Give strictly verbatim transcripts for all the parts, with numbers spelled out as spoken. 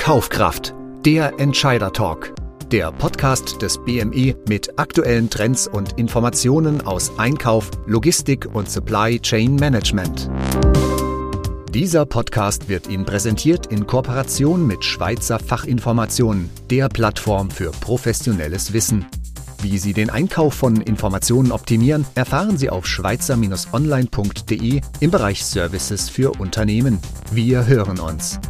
Kaufkraft, der Entscheider Talk, der Podcast des B M E mit aktuellen Trends und Informationen aus Einkauf, Logistik und Supply Chain Management. Dieser Podcast wird Ihnen präsentiert in Kooperation mit Schweizer Fachinformationen, der Plattform für professionelles Wissen. Wie Sie den Einkauf von Informationen optimieren, erfahren Sie auf schweizer Bindestrich online punkt de im Bereich Services für Unternehmen. Wir hören uns.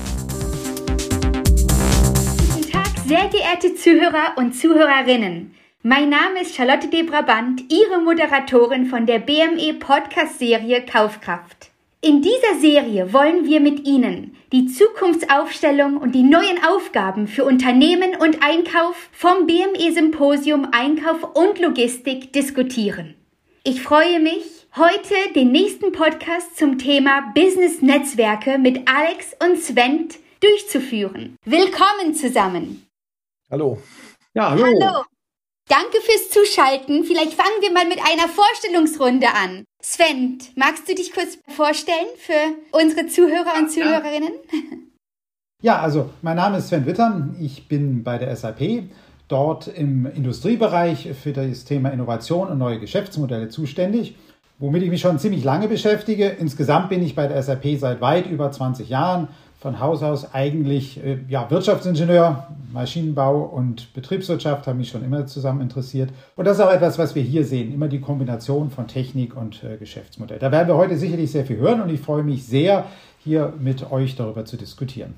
Guten Tag, sehr geehrte Zuhörer und Zuhörerinnen. Mein Name ist Charlotte de Brabant, Ihre Moderatorin von der B M E-Podcast-Serie Kaufkraft. In dieser Serie wollen wir mit Ihnen die Zukunftsaufstellung und die neuen Aufgaben für Unternehmen und Einkauf vom B M E-Symposium Einkauf und Logistik diskutieren. Ich freue mich, heute den nächsten Podcast zum Thema Business-Netzwerke mit Alex und Sven durchzuführen. Willkommen zusammen. Hallo. Ja, hallo. Hallo. Danke fürs Zuschalten. Vielleicht fangen wir mal mit einer Vorstellungsrunde an. Sven, magst du dich kurz vorstellen für unsere Zuhörer und Zuhörerinnen? Ja, also mein Name ist Sven Wittern. Ich bin bei der S A P, dort im Industriebereich für das Thema Innovation und neue Geschäftsmodelle zuständig, womit ich mich schon ziemlich lange beschäftige. Insgesamt bin ich bei der S A P seit weit über zwanzig Jahren. Von Haus aus eigentlich äh, ja, Wirtschaftsingenieur, Maschinenbau und Betriebswirtschaft haben mich schon immer zusammen interessiert. Und das ist auch etwas, was wir hier sehen, immer die Kombination von Technik und äh, Geschäftsmodell. Da werden wir heute sicherlich sehr viel hören und ich freue mich sehr, hier mit euch darüber zu diskutieren.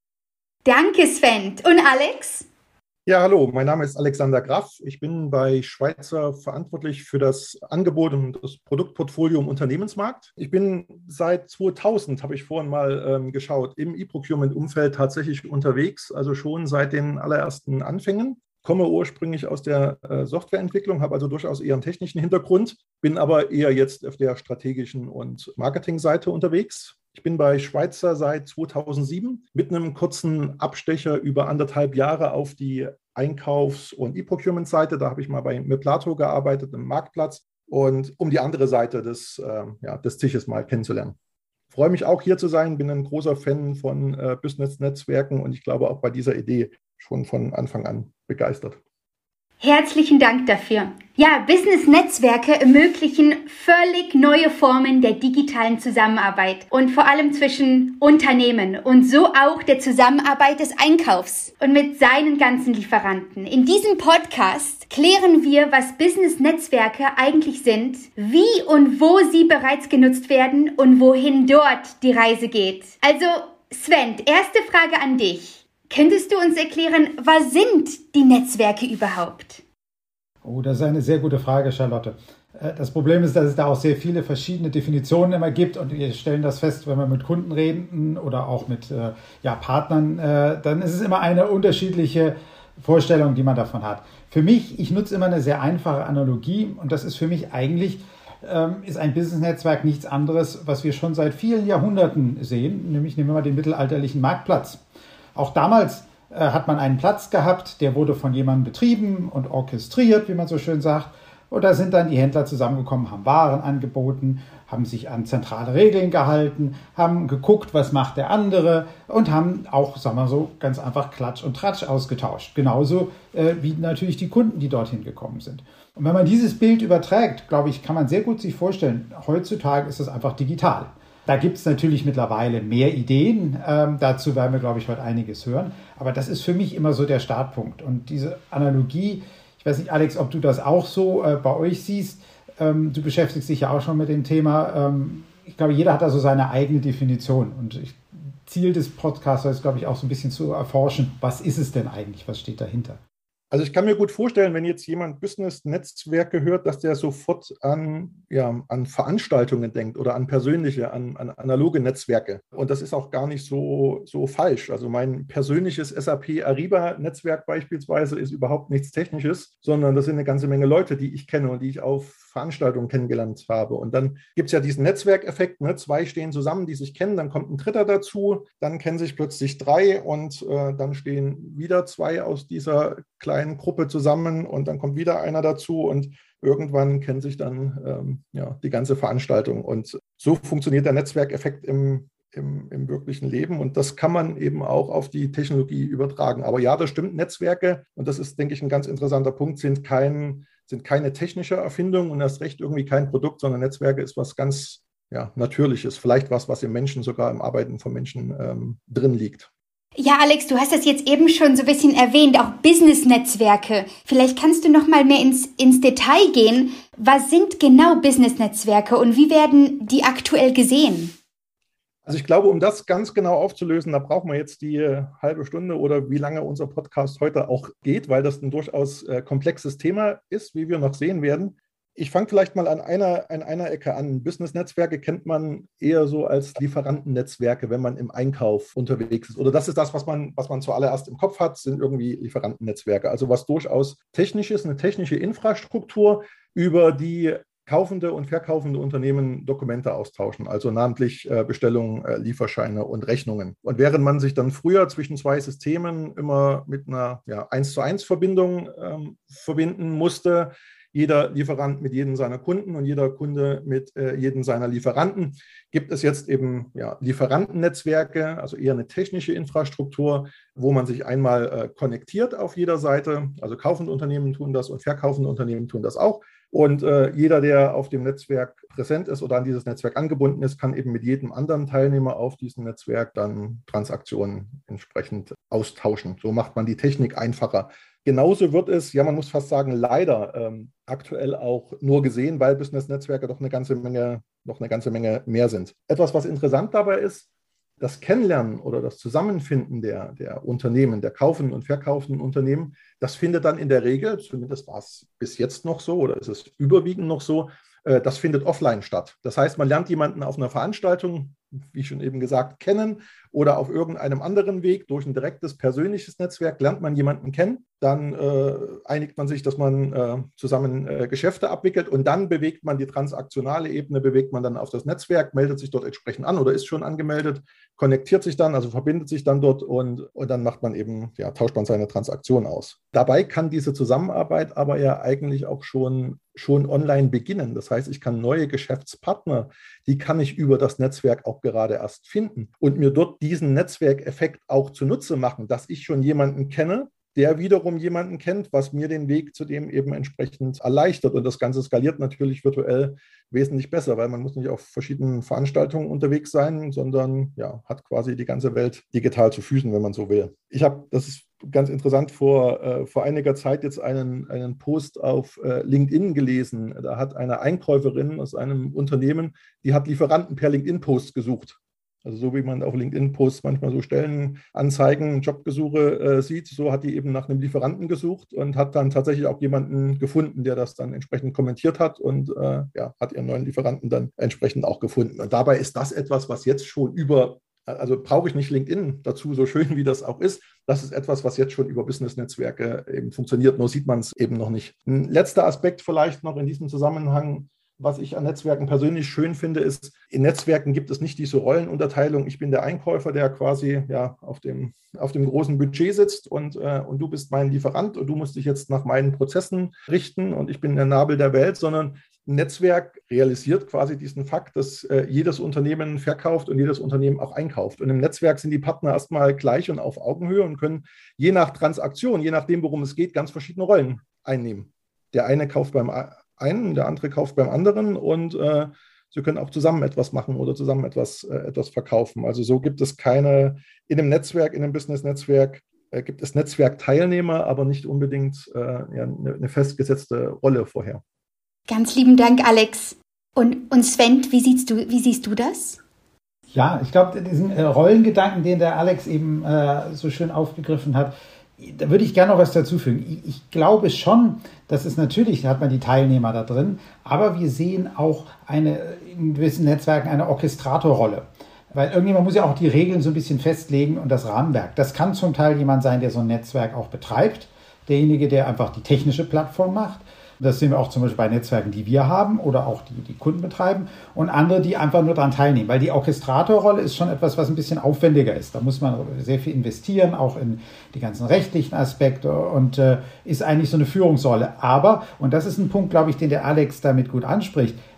Danke, Sven. Und Alex? Ja, hallo, mein Name ist Alexander Graff. Ich bin bei Schweizer verantwortlich für das Angebot und das Produktportfolio im Unternehmensmarkt. Ich bin seit zweitausend, habe ich vorhin mal ähm, geschaut, im E-Procurement-Umfeld tatsächlich unterwegs, also schon seit den allerersten Anfängen. Komme ursprünglich aus der äh, Softwareentwicklung, habe also durchaus eher einen technischen Hintergrund, bin aber eher jetzt auf der strategischen und Marketingseite unterwegs. Ich bin bei Schweizer seit zweitausendsieben mit einem kurzen Abstecher über anderthalb Jahre auf die Einkaufs- und E-Procurement-Seite. Da habe ich mal bei Meplato gearbeitet, im Marktplatz, und um die andere Seite des, äh, ja, des Tisches mal kennenzulernen. Ich freue mich auch hier zu sein, bin ein großer Fan von äh, Business-Netzwerken und ich glaube auch bei dieser Idee schon von Anfang an begeistert. Herzlichen Dank dafür. Ja, Business-Netzwerke ermöglichen völlig neue Formen der digitalen Zusammenarbeit und vor allem zwischen Unternehmen und so auch der Zusammenarbeit des Einkaufs und mit seinen ganzen Lieferanten. In diesem Podcast klären wir, was Business-Netzwerke eigentlich sind, wie und wo sie bereits genutzt werden und wohin dort die Reise geht. Also Sven, erste Frage an dich. Könntest du uns erklären, was sind die Netzwerke überhaupt? Oh, das ist eine sehr gute Frage, Charlotte. Das Problem ist, dass es da auch sehr viele verschiedene Definitionen immer gibt und wir stellen das fest, wenn wir mit Kunden reden oder auch mit äh, ja, Partnern, äh, dann ist es immer eine unterschiedliche Vorstellung, die man davon hat. Für mich, ich nutze immer eine sehr einfache Analogie und das ist für mich eigentlich, ähm, ist ein Business-Netzwerk nichts anderes, was wir schon seit vielen Jahrhunderten sehen, nämlich nehmen wir mal den mittelalterlichen Marktplatz. Auch damals äh, hat man einen Platz gehabt, der wurde von jemandem betrieben und orchestriert, wie man so schön sagt. Und da sind dann die Händler zusammengekommen, haben Waren angeboten, haben sich an zentrale Regeln gehalten, haben geguckt, was macht der andere und haben auch, sagen wir so, ganz einfach Klatsch und Tratsch ausgetauscht. Genauso äh, wie natürlich die Kunden, die dorthin gekommen sind. Und wenn man dieses Bild überträgt, glaube ich, kann man sehr gut sich vorstellen, heutzutage ist es einfach digital. Da gibt es natürlich mittlerweile mehr Ideen. Ähm, dazu werden wir, glaube ich, heute einiges hören. Aber das ist für mich immer so der Startpunkt. Und diese Analogie, ich weiß nicht, Alex, ob du das auch so äh, bei euch siehst. Ähm, du beschäftigst dich ja auch schon mit dem Thema. Ähm, ich glaube, jeder hat da so seine eigene Definition. Und ich, Ziel des Podcasts ist, glaube ich, auch so ein bisschen zu erforschen, was ist es denn eigentlich, was steht dahinter? Also ich kann mir gut vorstellen, wenn jetzt jemand Business-Netzwerke hört, dass der sofort an, ja, an Veranstaltungen denkt oder an persönliche, an, an analoge Netzwerke. Und das ist auch gar nicht so, so falsch. Also mein persönliches S A P Ariba-Netzwerk beispielsweise ist überhaupt nichts Technisches, sondern das sind eine ganze Menge Leute, die ich kenne und die ich auf Veranstaltungen kennengelernt habe. Und dann gibt es ja diesen Netzwerkeffekt, ne? Zwei stehen zusammen, die sich kennen, dann kommt ein Dritter dazu, dann kennen sich plötzlich drei und äh, dann stehen wieder zwei aus dieser kleinen Gruppe zusammen und dann kommt wieder einer dazu und irgendwann kennen sich dann ähm, ja, die ganze Veranstaltung. Und so funktioniert der Netzwerkeffekt im im, im wirklichen Leben. Und das kann man eben auch auf die Technologie übertragen. Aber ja, das stimmt, Netzwerke, und das ist, denke ich, ein ganz interessanter Punkt, sind, kein, sind keine technische Erfindung und erst recht irgendwie kein Produkt, sondern Netzwerke ist was ganz ja, Natürliches. Vielleicht was, was im Menschen, sogar im Arbeiten von Menschen ähm, drin liegt. Ja, Alex, du hast das jetzt eben schon so ein bisschen erwähnt, auch Business-Netzwerke. Vielleicht kannst du noch mal mehr ins, ins Detail gehen. Was sind genau Business-Netzwerke und wie werden die aktuell gesehen? Also ich glaube, um das ganz genau aufzulösen, da brauchen wir jetzt die äh, halbe Stunde oder wie lange unser Podcast heute auch geht, weil das ein durchaus äh, komplexes Thema ist, wie wir noch sehen werden. Ich fange vielleicht mal an einer, an einer Ecke an. Business-Netzwerke kennt man eher so als Lieferantennetzwerke, wenn man im Einkauf unterwegs ist. Oder das ist das, was man, was man zuallererst im Kopf hat, sind irgendwie Lieferantennetzwerke. Also was durchaus technisch ist, eine technische Infrastruktur, über die kaufende und verkaufende Unternehmen Dokumente austauschen, also namentlich äh, Bestellungen, äh, Lieferscheine und Rechnungen. Und während man sich dann früher zwischen zwei Systemen immer mit einer ja, eins zu eins Verbindung ähm, verbinden musste, jeder Lieferant mit jedem seiner Kunden und jeder Kunde mit äh, jedem seiner Lieferanten, gibt es jetzt eben ja, Lieferantennetzwerke, also eher eine technische Infrastruktur, wo man sich einmal äh, konnektiert auf jeder Seite. Also kaufende Unternehmen tun das und verkaufende Unternehmen tun das auch. Und äh, jeder, der auf dem Netzwerk präsent ist oder an dieses Netzwerk angebunden ist, kann eben mit jedem anderen Teilnehmer auf diesem Netzwerk dann Transaktionen entsprechend austauschen. So macht man die Technik einfacher. Genauso wird es, ja, man muss fast sagen, leider ähm, aktuell auch nur gesehen, weil Business-Netzwerke doch eine ganze Menge, noch eine ganze Menge mehr sind. Etwas, was interessant dabei ist, das Kennenlernen oder das Zusammenfinden der, der Unternehmen, der kaufenden und verkaufenden Unternehmen, das findet dann in der Regel, zumindest war es bis jetzt noch so oder ist es überwiegend noch so, äh, das findet offline statt. Das heißt, man lernt jemanden auf einer Veranstaltung, wie schon eben gesagt, kennen oder auf irgendeinem anderen Weg durch ein direktes persönliches Netzwerk lernt man jemanden kennen. Dann äh, einigt man sich, dass man äh, zusammen äh, Geschäfte abwickelt und dann bewegt man die transaktionale Ebene, bewegt man dann auf das Netzwerk, meldet sich dort entsprechend an oder ist schon angemeldet, konnektiert sich dann, also verbindet sich dann dort und, und dann macht man eben, ja, tauscht man seine Transaktion aus. Dabei kann diese Zusammenarbeit aber ja eigentlich auch schon, schon online beginnen. Das heißt, ich kann neue Geschäftspartner, die kann ich über das Netzwerk auch gerade erst finden und mir dort diesen Netzwerkeffekt auch zunutze machen, dass ich schon jemanden kenne, der wiederum jemanden kennt, was mir den Weg zu dem eben entsprechend erleichtert. Und das Ganze skaliert natürlich virtuell wesentlich besser, weil man muss nicht auf verschiedenen Veranstaltungen unterwegs sein, sondern ja, hat quasi die ganze Welt digital zu Füßen, wenn man so will. Ich habe, das ist ganz interessant, vor, äh, vor einiger Zeit jetzt einen, einen Post auf äh, LinkedIn gelesen. Da hat eine Einkäuferin aus einem Unternehmen, die hat Lieferanten per LinkedIn-Post gesucht. Also so wie man auf LinkedIn-Posts manchmal so Stellenanzeigen, Jobgesuche äh, sieht, so hat die eben nach einem Lieferanten gesucht und hat dann tatsächlich auch jemanden gefunden, der das dann entsprechend kommentiert hat und äh, ja, hat ihren neuen Lieferanten dann entsprechend auch gefunden. Und dabei ist das etwas, was jetzt schon über, also brauche ich nicht LinkedIn dazu, so schön wie das auch ist. Das ist etwas, was jetzt schon über Business-Netzwerke eben funktioniert, nur sieht man es eben noch nicht. Ein letzter Aspekt vielleicht noch in diesem Zusammenhang. Was ich an Netzwerken persönlich schön finde, ist, in Netzwerken gibt es nicht diese Rollenunterteilung. Ich bin der Einkäufer, der quasi ja, auf, dem, auf dem großen Budget sitzt und, äh, und du bist mein Lieferant und du musst dich jetzt nach meinen Prozessen richten und ich bin der Nabel der Welt, sondern ein Netzwerk realisiert quasi diesen Fakt, dass äh, jedes Unternehmen verkauft und jedes Unternehmen auch einkauft. Und im Netzwerk sind die Partner erstmal gleich und auf Augenhöhe und können je nach Transaktion, je nachdem, worum es geht, ganz verschiedene Rollen einnehmen. Der eine kauft beim einen, der andere kauft beim anderen und äh, sie können auch zusammen etwas machen oder zusammen etwas, äh, etwas verkaufen. Also so gibt es keine, in einem Netzwerk, in einem Business-Netzwerk äh, gibt es Netzwerkteilnehmer, aber nicht unbedingt äh, ja, eine, eine festgesetzte Rolle vorher. Ganz lieben Dank, Alex. Und, und Sven, wie siehst du, wie siehst du das? Ja, ich glaube, diesen äh, Rollengedanken, den der Alex eben äh, so schön aufgegriffen hat, da würde ich gerne noch was dazu fügen. Ich, ich glaube schon, dass es natürlich, da hat man die Teilnehmer da drin, aber wir sehen auch eine, in gewissen Netzwerken eine Orchestratorrolle. Weil irgendjemand muss ja auch die Regeln so ein bisschen festlegen und das Rahmenwerk. Das kann zum Teil jemand sein, der so ein Netzwerk auch betreibt. Derjenige, der einfach die technische Plattform macht. Das sehen wir auch zum Beispiel bei Netzwerken, die wir haben oder auch die, die Kunden betreiben. Und andere, die einfach nur daran teilnehmen. Weil die Orchestratorrolle ist schon etwas, was ein bisschen aufwendiger ist. Da muss man sehr viel investieren, auch in die ganzen rechtlichen Aspekte und äh, ist eigentlich so eine Führungsrolle. Aber, und das ist ein Punkt, glaube ich, den der Alex damit gut anspricht,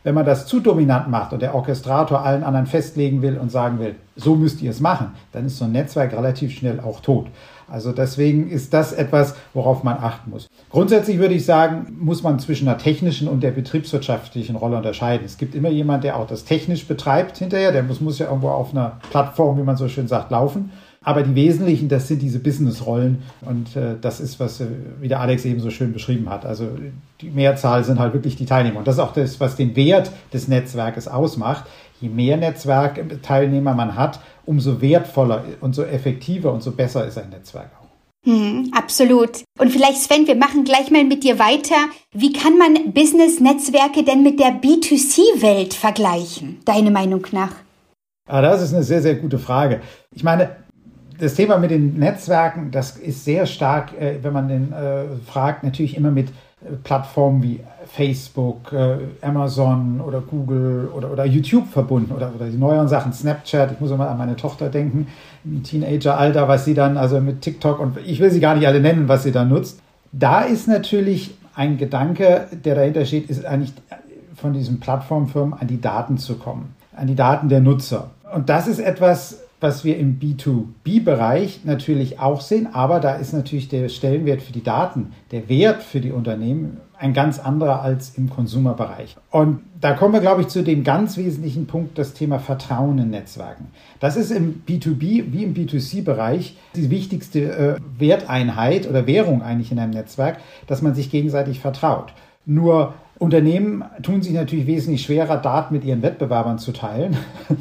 Wenn man das zu dominant macht und der Orchestrator allen anderen festlegen will und sagen will, so müsst ihr es machen, dann ist so ein Netzwerk relativ schnell auch tot. Also deswegen ist das etwas, worauf man achten muss. Grundsätzlich würde ich sagen, muss man zwischen der technischen und der betriebswirtschaftlichen Rolle unterscheiden. Es gibt immer jemanden, der auch das technisch betreibt hinterher. Der muss, muss ja irgendwo auf einer Plattform, wie man so schön sagt, laufen. Aber die wesentlichen, das sind diese Business-Rollen. Und äh, das ist, was, äh, wie der Alex eben so schön beschrieben hat. Also die Mehrzahl sind halt wirklich die Teilnehmer. Und das ist auch das, was den Wert des Netzwerkes ausmacht. Je mehr Netzwerkteilnehmer man hat, umso wertvoller und so effektiver und so besser ist ein Netzwerk auch. Hm, absolut. Und vielleicht, Sven, wir machen gleich mal mit dir weiter. Wie kann man Business-Netzwerke denn mit der B zwei C-Welt vergleichen, deiner Meinung nach? Ah, das ist eine sehr, sehr gute Frage. Ich meine, das Thema mit den Netzwerken, das ist sehr stark, äh, wenn man den äh, fragt, natürlich immer mit äh, Plattformen wie Facebook, äh, Amazon oder Google oder, oder YouTube verbunden oder, oder die neueren Sachen, Snapchat. Ich muss immer an meine Tochter denken, im Teenageralter, was sie dann, also mit TikTok und ich will sie gar nicht alle nennen, was sie da nutzt. Da ist natürlich ein Gedanke, der dahinter steht, ist eigentlich von diesen Plattformfirmen an die Daten zu kommen, an die Daten der Nutzer. Und das ist etwas, was wir im B zwei B-Bereich natürlich auch sehen, aber da ist natürlich der Stellenwert für die Daten, der Wert für die Unternehmen ein ganz anderer als im Consumer-Bereich. Und da kommen wir, glaube ich, zu dem ganz wesentlichen Punkt, das Thema Vertrauen in Netzwerken. Das ist im B zwei B wie im B zwei C-Bereich die wichtigste äh, Werteinheit oder Währung eigentlich in einem Netzwerk, dass man sich gegenseitig vertraut. Nur Unternehmen tun sich natürlich wesentlich schwerer, Daten mit ihren Wettbewerbern zu teilen.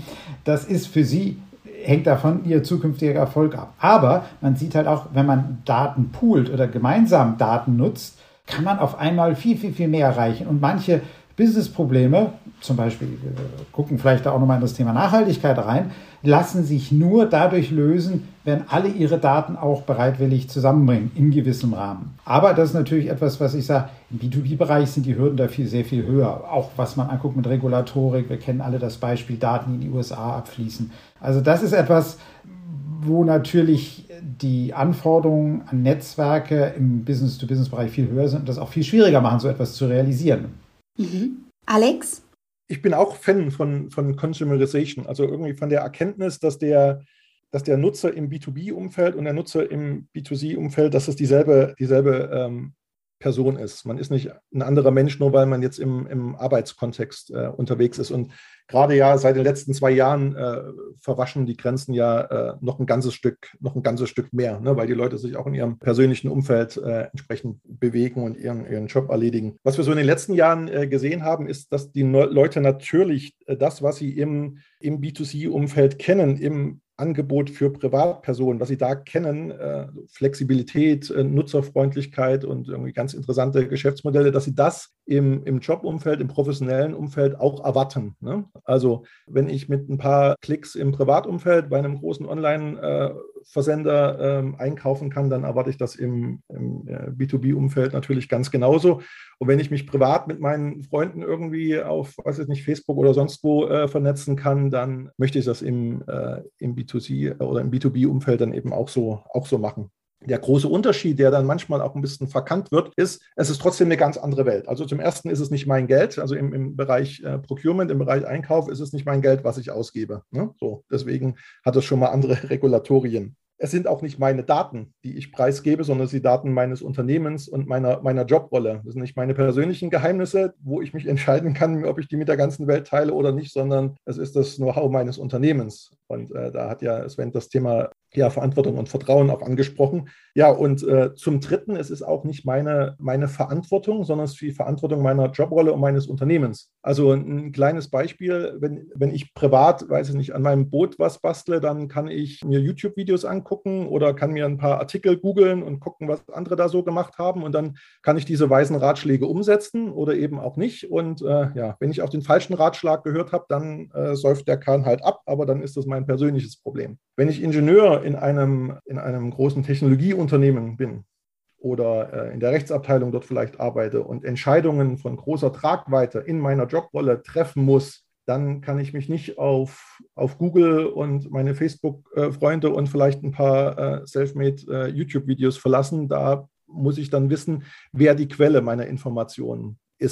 Das ist für sie hängt davon ihr zukünftiger Erfolg ab. Aber man sieht halt auch, wenn man Daten poolt oder gemeinsam Daten nutzt, kann man auf einmal viel, viel, viel mehr erreichen. Und manche Business-Probleme, zum Beispiel, wir gucken vielleicht auch nochmal in das Thema Nachhaltigkeit rein, lassen sich nur dadurch lösen, wenn alle ihre Daten auch bereitwillig zusammenbringen, in gewissem Rahmen. Aber das ist natürlich etwas, was ich sage, im B zwei B-Bereich sind die Hürden da viel, sehr viel höher. Auch was man anguckt mit Regulatorik, wir kennen alle das Beispiel, Daten, die in die U S A abfließen. Also das ist etwas, wo natürlich die Anforderungen an Netzwerke im Business-to-Business-Bereich viel höher sind und das auch viel schwieriger machen, so etwas zu realisieren. Mhm. Alex? Ich bin auch Fan von, von Consumerization, also irgendwie von der Erkenntnis, dass der, dass der Nutzer im B zwei B-Umfeld und der Nutzer im B zwei C-Umfeld, dass es dieselbe, dieselbe ähm, Person ist. Man ist nicht ein anderer Mensch, nur weil man jetzt im, im Arbeitskontext äh, unterwegs ist. Und gerade ja seit den letzten zwei Jahren äh, verwaschen die Grenzen ja äh, noch ein ganzes Stück, noch ein ganzes Stück mehr, ne? Weil die Leute sich auch in ihrem persönlichen Umfeld äh, entsprechend bewegen und ihren, ihren Job erledigen. Was wir so in den letzten Jahren äh, gesehen haben, ist, dass die no- Leute natürlich äh, das, was sie im, im B zwei C-Umfeld kennen, im Angebot für Privatpersonen, was sie da kennen, äh, Flexibilität, äh, Nutzerfreundlichkeit und irgendwie ganz interessante Geschäftsmodelle, dass sie das im, im Jobumfeld, im professionellen Umfeld auch erwarten. Ne? Also wenn ich mit ein paar Klicks im Privatumfeld bei einem großen Online-Versender äh, einkaufen kann, dann erwarte ich das im, im äh, B zwei B-Umfeld natürlich ganz genauso. Und wenn ich mich privat mit meinen Freunden irgendwie auf, weiß ich nicht, Facebook oder sonst wo äh, vernetzen kann, dann möchte ich das im, äh, im B zwei C oder im B zwei B-Umfeld dann eben auch so, auch so machen. Der große Unterschied, der dann manchmal auch ein bisschen verkannt wird, ist, es ist trotzdem eine ganz andere Welt. Also zum Ersten ist es nicht mein Geld, also im, im Bereich äh, Procurement, im Bereich Einkauf ist es nicht mein Geld, was ich ausgebe. Ne? So, deswegen hat es schon mal andere Regulatorien. Es sind auch nicht meine Daten, die ich preisgebe, sondern es sind die Daten meines Unternehmens und meiner, meiner Jobrolle. Das sind nicht meine persönlichen Geheimnisse, wo ich mich entscheiden kann, ob ich die mit der ganzen Welt teile oder nicht, sondern es ist das Know-how meines Unternehmens. Und äh, da hat ja Sven das Thema ja, Verantwortung und Vertrauen auch angesprochen. Ja, und äh, zum Dritten, es ist auch nicht meine, meine Verantwortung, sondern es ist die Verantwortung meiner Jobrolle und meines Unternehmens. Also ein kleines Beispiel, wenn, wenn ich privat, weiß ich nicht, an meinem Boot was bastle, dann kann ich mir YouTube-Videos angucken oder kann mir ein paar Artikel googeln und gucken, was andere da so gemacht haben. Und dann kann ich diese weisen Ratschläge umsetzen oder eben auch nicht. Und äh, ja, wenn ich auch den falschen Ratschlag gehört habe, dann äh, säuft der Kahn halt ab, aber dann ist das mein persönliches Problem. Wenn ich Ingenieur in einem, in einem großen Technologieunternehmen bin oder äh, in der Rechtsabteilung dort vielleicht arbeite und Entscheidungen von großer Tragweite in meiner Jobrolle treffen muss, dann kann ich mich nicht auf, auf Google und meine Facebook-Freunde und vielleicht ein paar äh, Selfmade äh, YouTube-Videos verlassen. Da muss ich dann wissen, wer die Quelle meiner Informationen ist.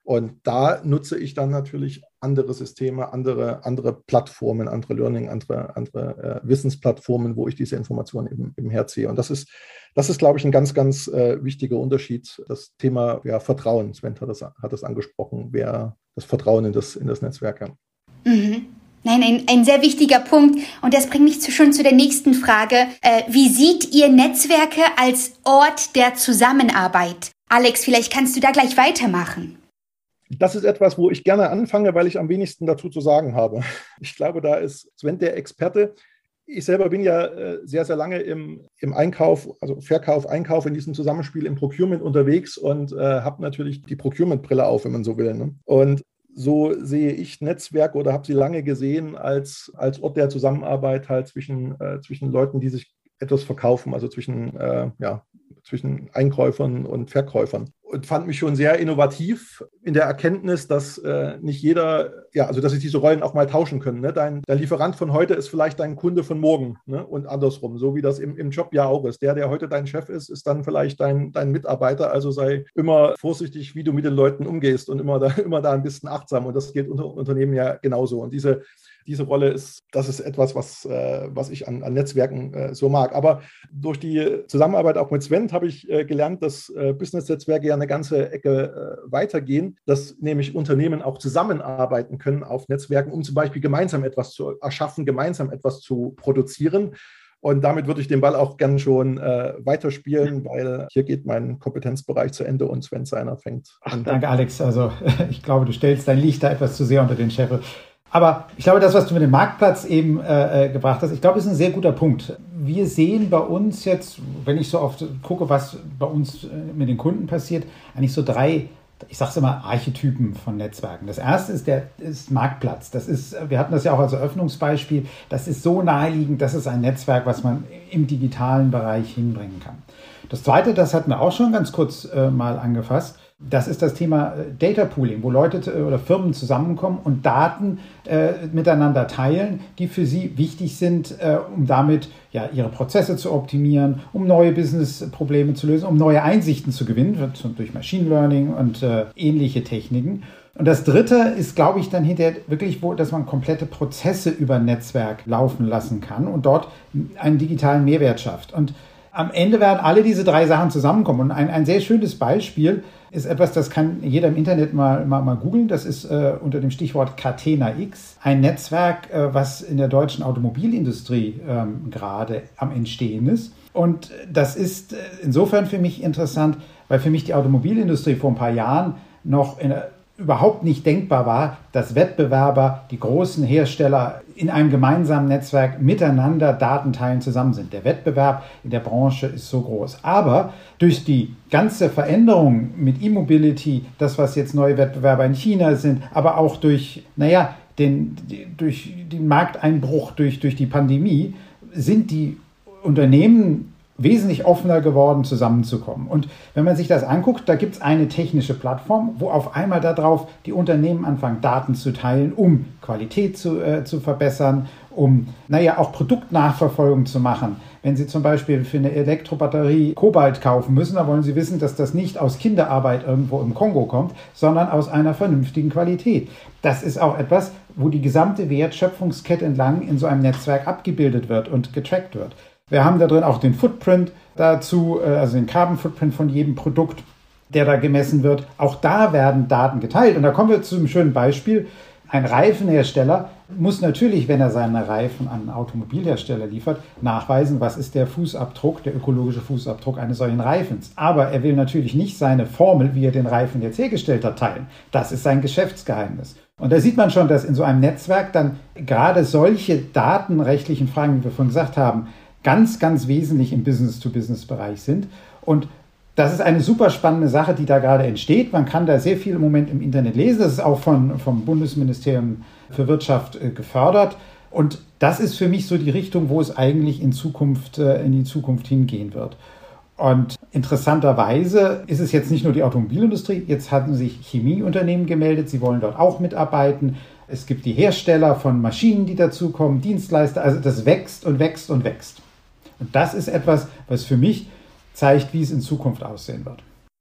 Und da nutze ich dann natürlich andere Systeme, andere, andere Plattformen, andere Learning, andere, andere äh, Wissensplattformen, wo ich diese Informationen eben, eben herziehe. Und das ist, das ist, glaube ich, ein ganz, ganz äh, wichtiger Unterschied. Das Thema ja, Vertrauen, Sven hat das, hat das angesprochen, wer das Vertrauen in das, in das Netzwerk. Ja. Mhm. Nein, ein, ein sehr wichtiger Punkt. Und das bringt mich zu, schon zu der nächsten Frage. Äh, wie seht ihr Netzwerke als Ort der Zusammenarbeit? Alex, vielleicht kannst du da gleich weitermachen. Das ist etwas, wo ich gerne anfange, weil ich am wenigsten dazu zu sagen habe. Ich glaube, da ist Sven der Experte. Ich selber bin ja sehr, sehr lange im, im Einkauf, also Verkauf, Einkauf in diesem Zusammenspiel im Procurement unterwegs und äh, habe natürlich die Procurement-Brille auf, wenn man so will. Ne? Und so sehe ich Netzwerke oder habe sie lange gesehen als, als Ort der Zusammenarbeit halt zwischen, äh, zwischen Leuten, die sich etwas verkaufen, also zwischen, äh, ja, zwischen Einkäufern und Verkäufern. Und fand mich schon sehr innovativ in der Erkenntnis, dass äh, nicht jeder, ja, also dass sich diese Rollen auch mal tauschen können. Ne? Dein, dein Lieferant von heute ist vielleicht dein Kunde von morgen, ne? Und andersrum, so wie das im, im Job ja auch ist. Der, der heute dein Chef ist, ist dann vielleicht dein, dein Mitarbeiter. Also sei immer vorsichtig, wie du mit den Leuten umgehst und immer da, immer da ein bisschen achtsam. Und das geht unter Unternehmen ja genauso. Und diese Diese Rolle ist, das ist etwas, was, äh, was ich an, an Netzwerken äh, so mag. Aber durch die Zusammenarbeit auch mit Sven habe ich äh, gelernt, dass äh, Business-Netzwerke ja eine ganze Ecke äh, weitergehen, dass nämlich Unternehmen auch zusammenarbeiten können auf Netzwerken, um zum Beispiel gemeinsam etwas zu erschaffen, gemeinsam etwas zu produzieren. Und damit würde ich den Ball auch gern schon äh, weiterspielen, weil hier geht mein Kompetenzbereich zu Ende und Sven seiner fängt an. Ach, danke, Alex. Also ich glaube, du stellst dein Licht da etwas zu sehr unter den Scheffel. Aber ich glaube, das, was du mit dem Marktplatz eben äh, gebracht hast, ich glaube, ist ein sehr guter Punkt. Wir sehen bei uns jetzt, wenn ich so oft gucke, was bei uns mit den Kunden passiert, eigentlich so drei, ich sage es immer, Archetypen von Netzwerken. Das erste ist der ist Marktplatz. Das ist, wir hatten das ja auch als Eröffnungsbeispiel, das ist so naheliegend, das ist ein Netzwerk, was man im digitalen Bereich hinbringen kann. Das zweite, das hatten wir auch schon ganz kurz äh, mal angefasst, das ist das Thema Data Pooling, wo Leute oder Firmen zusammenkommen und Daten äh, miteinander teilen, die für sie wichtig sind, äh, um damit ja, ihre Prozesse zu optimieren, um neue Business-Probleme zu lösen, um neue Einsichten zu gewinnen, durch Machine Learning und äh, ähnliche Techniken. Und das Dritte ist, glaube ich, dann hinterher wirklich, wo, dass man komplette Prozesse über ein Netzwerk laufen lassen kann und dort einen digitalen Mehrwert schafft. Und am Ende werden alle diese drei Sachen zusammenkommen. Und ein, ein sehr schönes Beispiel ist etwas, das kann jeder im Internet mal, mal, mal googeln. Das ist äh, unter dem Stichwort Catena X, ein Netzwerk, äh, was in der deutschen Automobilindustrie ähm, gerade am Entstehen ist. Und das ist äh, insofern für mich interessant, weil für mich die Automobilindustrie vor ein paar Jahren noch in der überhaupt nicht denkbar war, dass Wettbewerber, die großen Hersteller in einem gemeinsamen Netzwerk miteinander Daten teilen zusammen sind. Der Wettbewerb in der Branche ist so groß. Aber durch die ganze Veränderung mit E-Mobility, das, was jetzt neue Wettbewerber in China sind, aber auch durch, naja, den, durch den Markteinbruch, durch, durch die Pandemie, sind die Unternehmen wesentlich offener geworden, zusammenzukommen. Und wenn man sich das anguckt, da gibt es eine technische Plattform, wo auf einmal darauf die Unternehmen anfangen, Daten zu teilen, um Qualität zu, äh, zu verbessern, um, naja, auch Produktnachverfolgung zu machen. Wenn Sie zum Beispiel für eine Elektrobatterie Kobalt kaufen müssen, dann wollen Sie wissen, dass das nicht aus Kinderarbeit irgendwo im Kongo kommt, sondern aus einer vernünftigen Qualität. Das ist auch etwas, wo die gesamte Wertschöpfungskette entlang in so einem Netzwerk abgebildet wird und getrackt wird. Wir haben da drin auch den Footprint dazu, also den Carbon Footprint von jedem Produkt, der da gemessen wird. Auch da werden Daten geteilt. Und da kommen wir zu einem schönen Beispiel. Ein Reifenhersteller muss natürlich, wenn er seine Reifen an einen Automobilhersteller liefert, nachweisen, was ist der Fußabdruck, der ökologische Fußabdruck eines solchen Reifens. Aber er will natürlich nicht seine Formel, wie er den Reifen jetzt hergestellt hat, teilen. Das ist sein Geschäftsgeheimnis. Und da sieht man schon, dass in so einem Netzwerk dann gerade solche datenrechtlichen Fragen, wie wir vorhin gesagt haben, ganz, ganz wesentlich im Business-to-Business-Bereich sind. Und das ist eine super spannende Sache, die da gerade entsteht. Man kann da sehr viel im Moment im Internet lesen. Das ist auch von, vom Bundesministerium für Wirtschaft äh, gefördert. Und das ist für mich so die Richtung, wo es eigentlich in Zukunft, äh, in die Zukunft hingehen wird. Und interessanterweise ist es jetzt nicht nur die Automobilindustrie. Jetzt hatten sich Chemieunternehmen gemeldet. Sie wollen dort auch mitarbeiten. Es gibt die Hersteller von Maschinen, die dazukommen, Dienstleister. Also das wächst und wächst und wächst. Und das ist etwas, was für mich zeigt, wie es in Zukunft aussehen wird.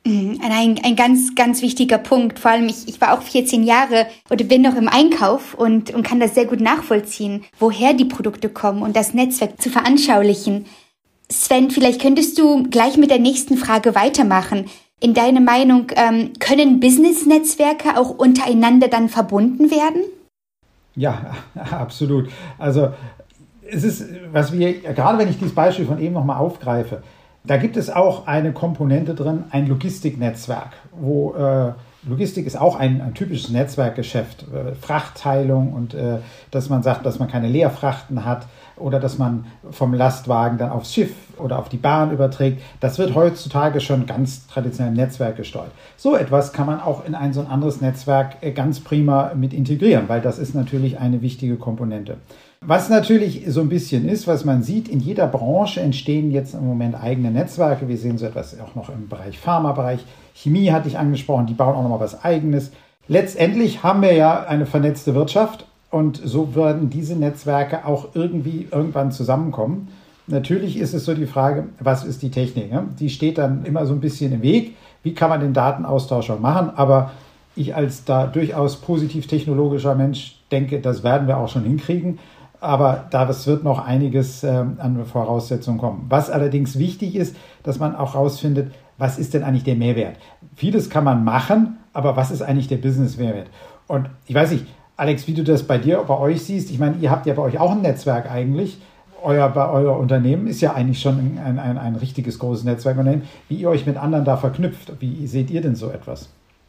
Ein, ein ganz, ganz wichtiger Punkt. Vor allem, ich, ich war auch vierzehn Jahre oder bin noch im Einkauf und, und kann das sehr gut nachvollziehen, woher die Produkte kommen und das Netzwerk zu veranschaulichen. Sven, vielleicht könntest du gleich mit der nächsten Frage weitermachen. In deiner Meinung, ähm, können Business-Netzwerke auch untereinander dann verbunden werden? Ja, absolut. Also es ist, was wir, gerade wenn ich dieses Beispiel von eben nochmal aufgreife, da gibt es auch eine Komponente drin, ein Logistiknetzwerk, wo äh, Logistik ist auch ein, ein typisches Netzwerkgeschäft, äh, Frachtteilung und äh, dass man sagt, dass man keine Leerfrachten hat oder dass man vom Lastwagen dann aufs Schiff oder auf die Bahn überträgt. Das wird heutzutage schon ganz traditionell im Netzwerk gesteuert. So etwas kann man auch in ein so ein anderes Netzwerk äh, ganz prima mit integrieren, weil das ist natürlich eine wichtige Komponente. Was natürlich so ein bisschen ist, was man sieht, in jeder Branche entstehen jetzt im Moment eigene Netzwerke. Wir sehen so etwas auch noch im Bereich Pharmabereich. Chemie hatte ich angesprochen, die bauen auch nochmal was Eigenes. Letztendlich haben wir ja eine vernetzte Wirtschaft und so werden diese Netzwerke auch irgendwie irgendwann zusammenkommen. Natürlich ist es so die Frage, was ist die Technik? Ne? Die steht dann immer so ein bisschen im Weg. Wie kann man den Datenaustausch auch machen? Aber ich als da durchaus positiv technologischer Mensch denke, das werden wir auch schon hinkriegen. Aber da es wird noch einiges äh, an Voraussetzungen kommen. Was allerdings wichtig ist, dass man auch rausfindet, was ist denn eigentlich der Mehrwert? Vieles kann man machen, aber was ist eigentlich der Business-Mehrwert? Und ich weiß nicht, Alex, wie du das bei dir, bei euch siehst. Ich meine, ihr habt ja bei euch auch ein Netzwerk eigentlich. Euer, bei euer Unternehmen ist ja eigentlich schon ein, ein, ein richtiges großes Netzwerkunternehmen. Wie ihr euch mit anderen da verknüpft, wie seht ihr denn so etwas?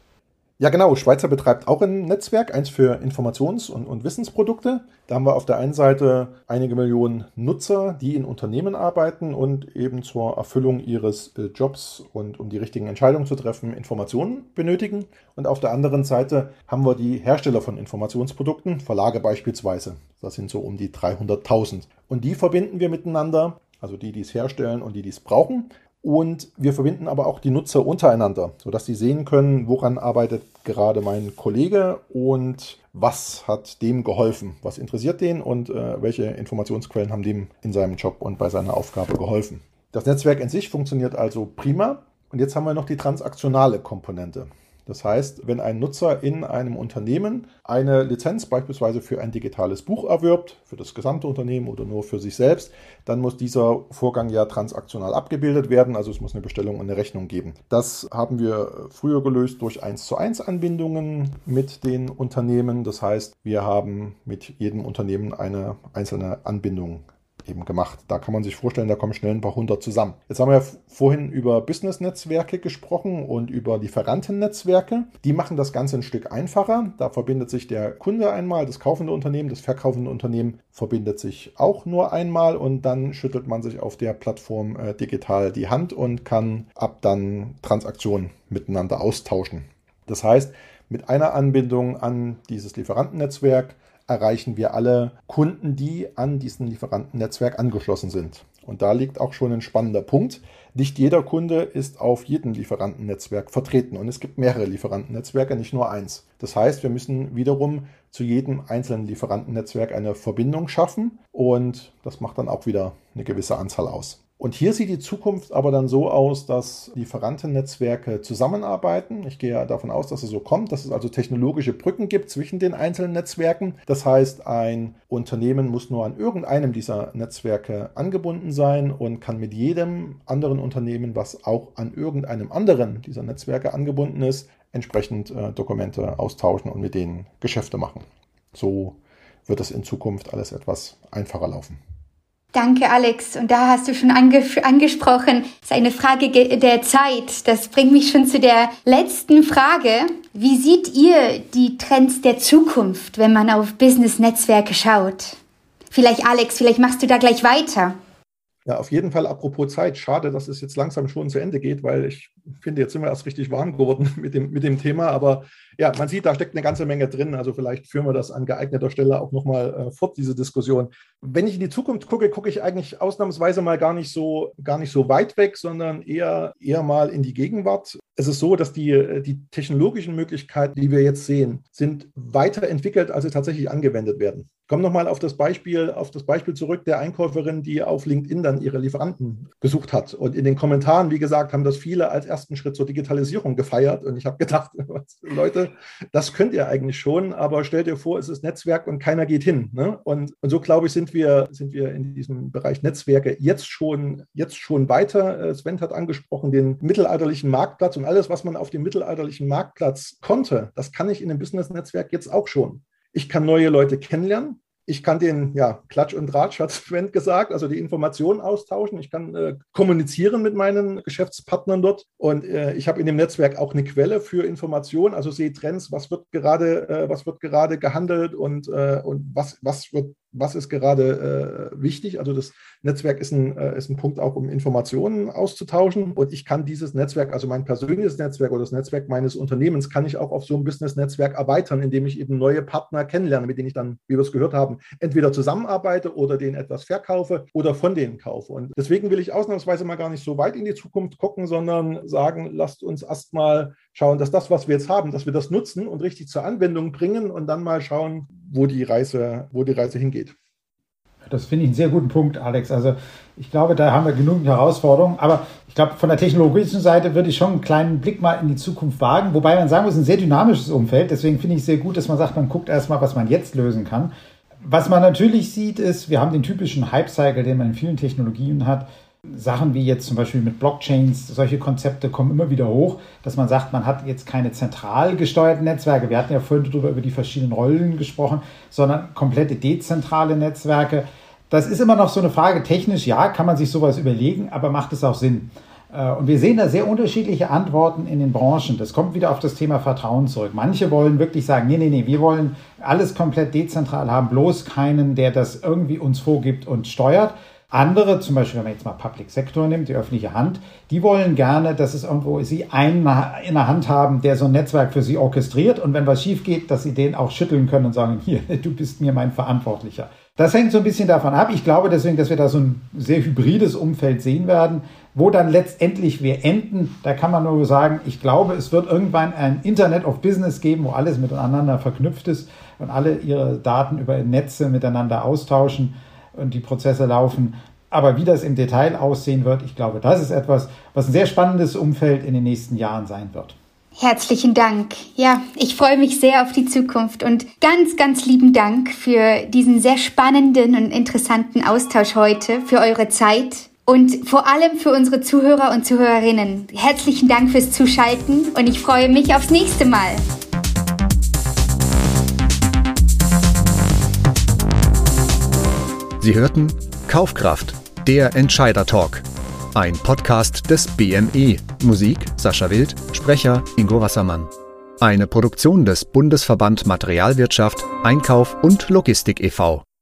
Ja, genau. Schweizer betreibt auch ein Netzwerk, eins für Informations- und, und Wissensprodukte. Da haben wir auf der einen Seite einige Millionen Nutzer, die in Unternehmen arbeiten und eben zur Erfüllung ihres äh, Jobs und um die richtigen Entscheidungen zu treffen, Informationen benötigen. Und auf der anderen Seite haben wir die Hersteller von Informationsprodukten, Verlage beispielsweise. Das sind so um die dreihunderttausend. Und die verbinden wir miteinander, also die, die es herstellen und die, die es brauchen. Und wir verbinden aber auch die Nutzer untereinander, sodass sie sehen können, woran arbeitet gerade mein Kollege und was hat dem geholfen, was interessiert den und äh, welche Informationsquellen haben dem in seinem Job und bei seiner Aufgabe geholfen. Das Netzwerk in sich funktioniert also prima. Und jetzt haben wir noch die transaktionale Komponente. Das heißt, wenn ein Nutzer in einem Unternehmen eine Lizenz beispielsweise für ein digitales Buch erwirbt, für das gesamte Unternehmen oder nur für sich selbst, dann muss dieser Vorgang ja transaktional abgebildet werden, also es muss eine Bestellung und eine Rechnung geben. Das haben wir früher gelöst durch eins zu eins Anbindungen mit den Unternehmen. Das heißt, wir haben mit jedem Unternehmen eine einzelne Anbindung eben gemacht. Da kann man sich vorstellen, da kommen schnell ein paar hundert zusammen. Jetzt haben wir ja vorhin über Business-Netzwerke gesprochen und über Lieferantennetzwerke. Die machen das Ganze ein Stück einfacher. Da verbindet sich der Kunde einmal, das kaufende Unternehmen, das verkaufende Unternehmen verbindet sich auch nur einmal und dann schüttelt man sich auf der Plattform äh, digital die Hand und kann ab dann Transaktionen miteinander austauschen. Das heißt, mit einer Anbindung an dieses Lieferantennetzwerk erreichen wir alle Kunden, die an diesem Lieferantennetzwerk angeschlossen sind. Und da liegt auch schon ein spannender Punkt. Nicht jeder Kunde ist auf jedem Lieferantennetzwerk vertreten und es gibt mehrere Lieferantennetzwerke, nicht nur eins. Das heißt, wir müssen wiederum zu jedem einzelnen Lieferantennetzwerk eine Verbindung schaffen und das macht dann auch wieder eine gewisse Anzahl aus. Und hier sieht die Zukunft aber dann so aus, dass Lieferantennetzwerke zusammenarbeiten. Ich gehe ja davon aus, dass es so kommt, dass es also technologische Brücken gibt zwischen den einzelnen Netzwerken. Das heißt, ein Unternehmen muss nur an irgendeinem dieser Netzwerke angebunden sein und kann mit jedem anderen Unternehmen, was auch an irgendeinem anderen dieser Netzwerke angebunden ist, entsprechend äh, Dokumente austauschen und mit denen Geschäfte machen. So wird es in Zukunft alles etwas einfacher laufen. Danke, Alex. Und da hast du schon ange- angesprochen, es ist eine Frage ge- der Zeit. Das bringt mich schon zu der letzten Frage. Wie seht ihr die Trends der Zukunft, wenn man auf Business-Netzwerke schaut? Vielleicht, Alex, vielleicht machst du da gleich weiter. Ja, auf jeden Fall apropos Zeit. Schade, dass es jetzt langsam schon zu Ende geht, weil ich finde, jetzt sind wir erst richtig warm geworden mit dem, mit dem Thema. Aber ja, man sieht, da steckt eine ganze Menge drin. Also vielleicht führen wir das an geeigneter Stelle auch nochmal äh, fort, diese Diskussion. Wenn ich in die Zukunft gucke, gucke ich eigentlich ausnahmsweise mal gar nicht so, gar nicht so weit weg, sondern eher, eher mal in die Gegenwart. Es ist so, dass die, die technologischen Möglichkeiten, die wir jetzt sehen, sind weiterentwickelt, als sie tatsächlich angewendet werden. Ich komme nochmal auf das Beispiel, auf das Beispiel zurück der Einkäuferin, die auf LinkedIn dann ihre Lieferanten gesucht hat. Und in den Kommentaren, wie gesagt, haben das viele als ersten Schritt zur Digitalisierung gefeiert. Und ich habe gedacht, Leute, das könnt ihr eigentlich schon, aber stellt dir vor, es ist Netzwerk und keiner geht hin. Ne? Und, und so, glaube ich, sind wir, sind wir in diesem Bereich Netzwerke jetzt schon, jetzt schon weiter. Sven hat angesprochen, den mittelalterlichen Marktplatz und alles, was man auf dem mittelalterlichen Marktplatz konnte, das kann ich in einem Business-Netzwerk jetzt auch schon. Ich kann neue Leute kennenlernen. Ich kann den, ja, Klatsch und Tratsch, hat Sven gesagt, also die Informationen austauschen. Ich kann äh, kommunizieren mit meinen Geschäftspartnern dort. Und äh, ich habe in dem Netzwerk auch eine Quelle für Informationen, also sehe Trends, was wird gerade, äh, was wird gerade gehandelt und, äh, und was, was wird Was ist gerade äh, wichtig? Also das Netzwerk ist ein, äh, ist ein Punkt auch, um Informationen auszutauschen. Und ich kann dieses Netzwerk, also mein persönliches Netzwerk oder das Netzwerk meines Unternehmens, kann ich auch auf so ein Business-Netzwerk erweitern, indem ich eben neue Partner kennenlerne, mit denen ich dann, wie wir es gehört haben, entweder zusammenarbeite oder denen etwas verkaufe oder von denen kaufe. Und deswegen will ich ausnahmsweise mal gar nicht so weit in die Zukunft gucken, sondern sagen, lasst uns erstmal schauen, dass das, was wir jetzt haben, dass wir das nutzen und richtig zur Anwendung bringen und dann mal schauen, wo die Reise, wo die Reise hingeht. Das finde ich einen sehr guten Punkt, Alex. Also ich glaube, da haben wir genügend Herausforderungen. Aber ich glaube, von der technologischen Seite würde ich schon einen kleinen Blick mal in die Zukunft wagen. Wobei man sagen muss, ein sehr dynamisches Umfeld. Deswegen finde ich es sehr gut, dass man sagt, man guckt erstmal, was man jetzt lösen kann. Was man natürlich sieht, ist, wir haben den typischen Hype-Cycle, den man in vielen Technologien hat. Sachen wie jetzt zum Beispiel mit Blockchains, solche Konzepte kommen immer wieder hoch, dass man sagt, man hat jetzt keine zentral gesteuerten Netzwerke. Wir hatten ja vorhin darüber über die verschiedenen Rollen gesprochen, sondern komplette dezentrale Netzwerke. Das ist immer noch so eine Frage. Technisch, ja, kann man sich sowas überlegen, aber macht es auch Sinn? Und wir sehen da sehr unterschiedliche Antworten in den Branchen. Das kommt wieder auf das Thema Vertrauen zurück. Manche wollen wirklich sagen, nee, nee, nee, wir wollen alles komplett dezentral haben, bloß keinen, der das irgendwie uns vorgibt und steuert. Andere, zum Beispiel, wenn man jetzt mal Public Sector nimmt, die öffentliche Hand, die wollen gerne, dass es irgendwo sie einen in der Hand haben, der so ein Netzwerk für sie orchestriert und wenn was schief geht, dass sie den auch schütteln können und sagen, hier, du bist mir mein Verantwortlicher. Das hängt so ein bisschen davon ab. Ich glaube deswegen, dass wir da so ein sehr hybrides Umfeld sehen werden, wo dann letztendlich wir enden. Da kann man nur sagen, ich glaube, es wird irgendwann ein Internet of Business geben, wo alles miteinander verknüpft ist und alle ihre Daten über Netze miteinander austauschen und die Prozesse laufen. Aber wie das im Detail aussehen wird, ich glaube, das ist etwas, was ein sehr spannendes Umfeld in den nächsten Jahren sein wird. Herzlichen Dank. Ja, ich freue mich sehr auf die Zukunft und ganz, ganz lieben Dank für diesen sehr spannenden und interessanten Austausch heute, für eure Zeit und vor allem für unsere Zuhörer und Zuhörerinnen. Herzlichen Dank fürs Zuschalten und ich freue mich aufs nächste Mal. Sie hörten Kaufkraft, der Entscheider-Talk. Ein Podcast des B M E. Musik Sascha Wild, Sprecher Ingo Wassermann. Eine Produktion des Bundesverband Materialwirtschaft, Einkauf und Logistik e V